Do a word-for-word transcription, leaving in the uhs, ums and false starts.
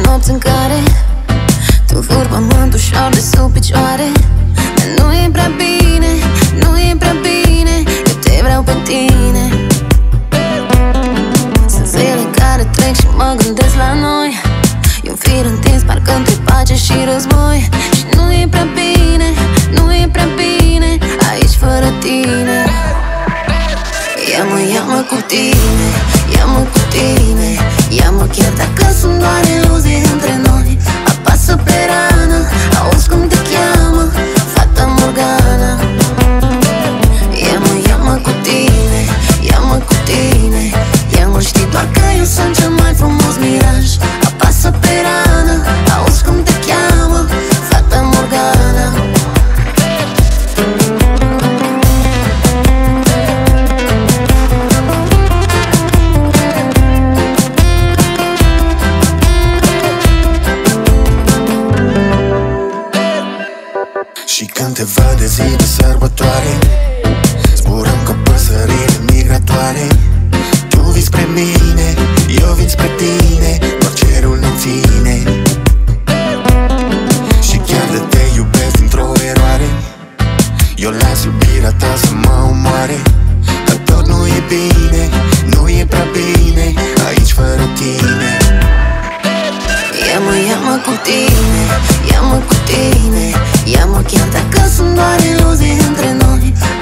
nopți în care tu furi pământul ușor de sub picioare. Dar nu e prea bine, nu e prea bine, eu te vreau pe tine. Sunt zile care trec și mă gândesc la noi. E un fir întins parcă între pace și război. Și nu e prea bine, nu e prea bine aici fără tine. Ia-mă, ia-mă cu tine, ia-mă cu tine, ia-mă chiar dacă sunt doar iluzii între noi. Apasă pe rană, auzi cum te cheamă Fata Morgana. Ia-mă, ia-mă cu tine, ia-mă cu tine, ia-mă, știi doar că eu sunt cel mai frumos miraj. Apasă pe rană, auzi cum te cheamă Fata Morgana. Și când te văd de zi de sărbătoare, zburăm ca păsările migratoare. Tu vii spre mine, eu vin spre tine, doar cerul ne ține. Și chiar de te iubesc dintr-o eroare, eu las iubirea ta să mă omoare. Dar tot nu e bine, nu e prea bine aici fără tine. Ia-mă, ia-mă cu tine, ia-mă cu tine, ia-mă chiar dacă sunt doar iluzii între noi.